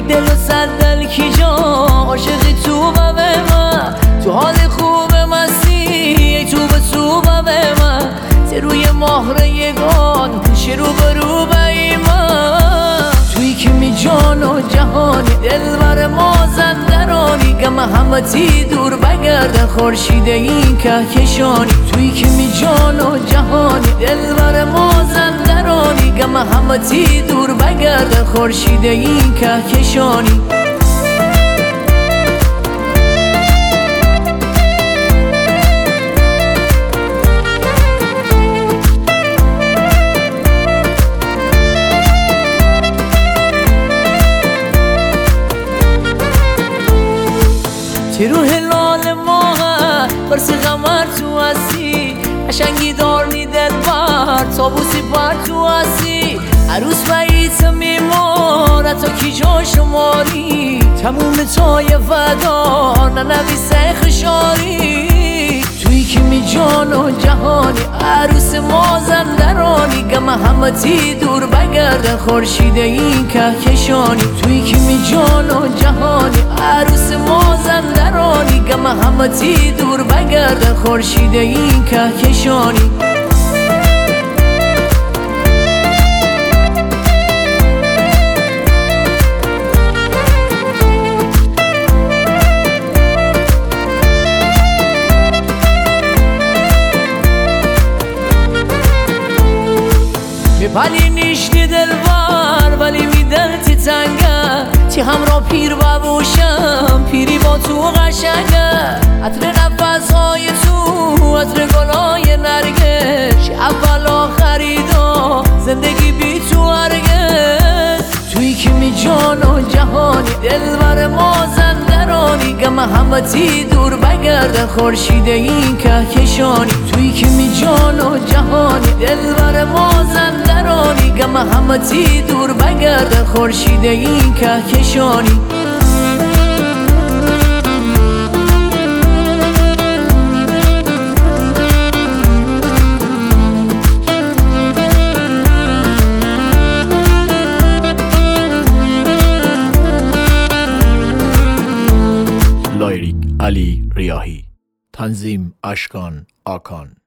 یک دل و صد دل کی جا عاشقی تو و من تو حال خوب مستی ای تو به تو و من روی مهر یگان پیش رو به رو به من توی که می جان و جهانی دلبر مازندرانی گم همتی دور بگردن خورشید این کهکشانی توی که می جان و جهانی دلبر مازندرانی گم همتی دور بگردن خورشید این کهکشانی تی رو هلال ماه برس غمر تو هستی قشنگی دارنی دلبر تابوسی پر تو هستی عروس بعید میمونه تا کی جا شماری تموم تای فدا ننویسه خشاری توی که می جان و جهانی عروس مازندرانی گم همتی دور بگردن خورشید این کهکشانی توی که می جان و جهانی عروس مازندرانی گم همتی دور بگردن خورشید این کهکشانی ولی نیشتی دلبر ولی می دلتی تنگه تی همراه پیر ببوشم پیری با تو قشنگه عطر نفسهای تو عطر گلای نرگس اول آخریدا زندگی بی تو هرگز توی که می جان و جهانی دلبر مازندرانی گم همتی دور بگردن خورشید این کهکشانی توی که می جان و جهانی دلبر مازندرانی گم همتی دور بگردن خورشید این کهکشانی لایریک علی ریاحی، تنظیم اشکان آکان.